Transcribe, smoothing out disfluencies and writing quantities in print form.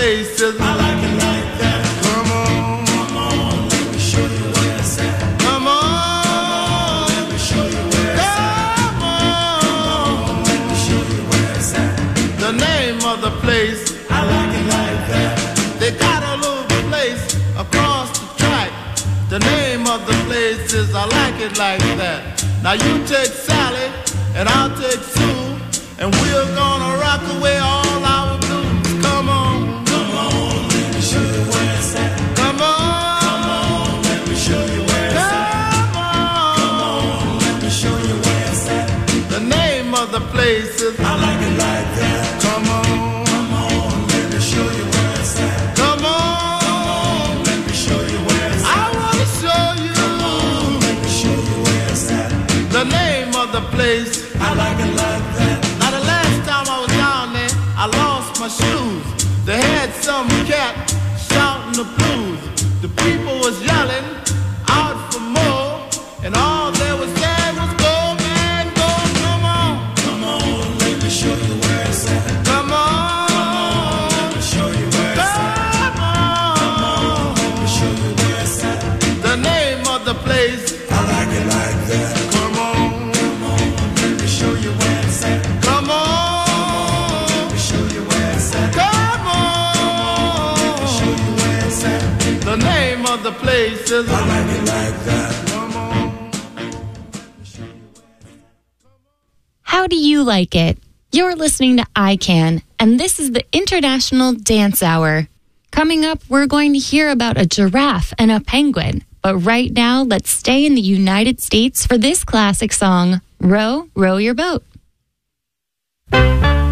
places. I like it like that. Come on, come on, let me show you where it's at. Come on, let me show you where it's at. Come on, let me show you where it's at. The name of the place, I like it like that. They got a little place across the track. The name of the place is I like it like that. Now you take Sally and I'll take Sue, and we're gonna rock away all our blues. Come on, come on, let me show you where it's at. Come on, come on, let me show you where it's at. Come on, let me show you where it's at. The name of the place is I like it like that. Come on, come on, let me show you where it's at. Come on, let me show you where it's at. I wanna show you. Come on, let me show you where it's at. The name of the place, I like it like that. Now the last time I was down there, I lost my shoes. They had some cat shouting the blues. The people was yelling out for more, and all they was saying was go, man, go. Come on, come on, let me show you where it's at. Come on, come on, let me show you where it's at. Come on, let me show you where it's at. The name of the place, I like it like that. Come on, come on, let me show you where it's at. Come on, let me show you where it's at. Come on, let me show you where it's at. The name of the place is I like it like that. Come on. How do you like it? You're listening to I Can, and this is the International Dance Hour. Coming up, we're going to hear about a giraffe and a penguin. But right now, let's stay in the United States for this classic song, Row, Row Your Boat.